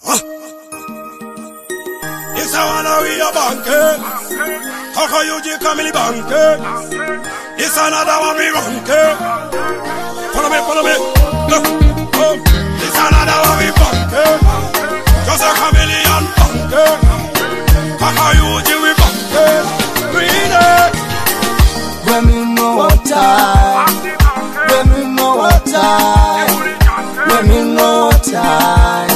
It's a one we a banker. Kaka Yuji Kamili banker. It's another one we ranker. Follow me, follow me. Look, oh. It's another one we banker. Just a chameleon banker. Kaka Yuji we banker. Green it. When me know what time. When me know what time. When me know what time.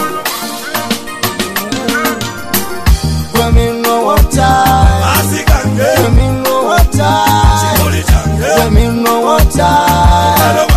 When me know what time. When me know what time. When me know what time.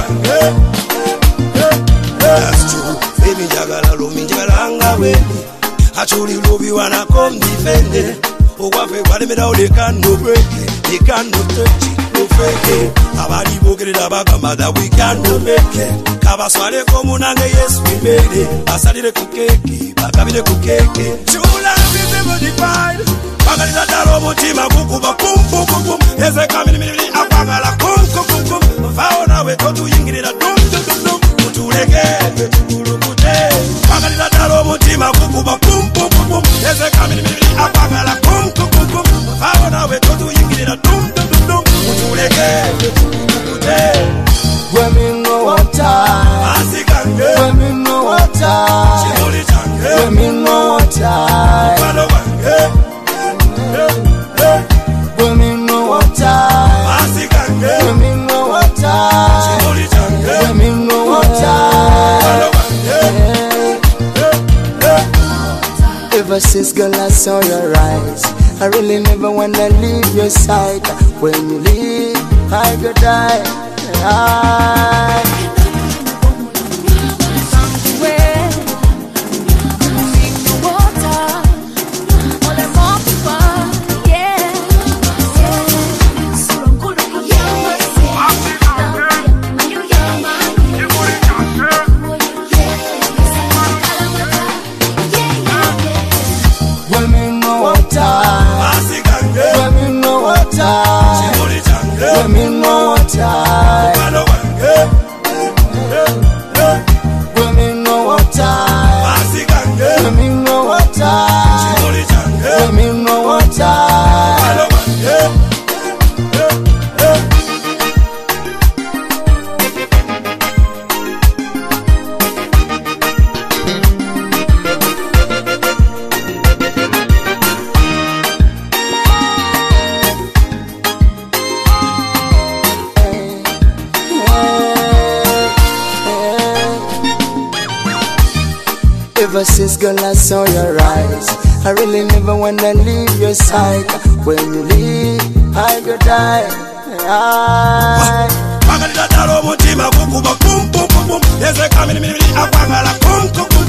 That's true. Baby jagala lumi jagala we. Actually love you and I come defend it. Oh what we want me now they can't no break it. They can't no touch it. No fake it. Abadi bogere da bagamba that we can't no make it. Kabaswale komunange yes we made it. Asalire kukeki, bakabire kukeki. Chula visible divide. Bagalita daro mutima kukuba pum pum pum pum. Eze kamini mini apagala kum kum kum kum. Faona we to yingirira dum dum dum dum. Mutuleke, mutulukute. Bagalita daro mutima kukuba pum pum pum pum. Eze kamini mini apagala kum kum kum kum. Faona we to yingirira dum dum dum dum. Mutuleke, mutulukute. When me know what time. When me know what time. When me know what time. When me know what time. When me know what time. When me know what time. Ever since girl I saw your eyes, I really never wanna leave your side. When you leave, I go die. When me know what time. When me know what time. When me know what time. When me know what time. When me know what time. When me know what time. Ever since girl I saw your eyes, I really never wanna leave your side. When you leave, I go die. Bagalita daro mutima kukuba pum pum pum pum. Eze kamini mini apagala kum kum kum.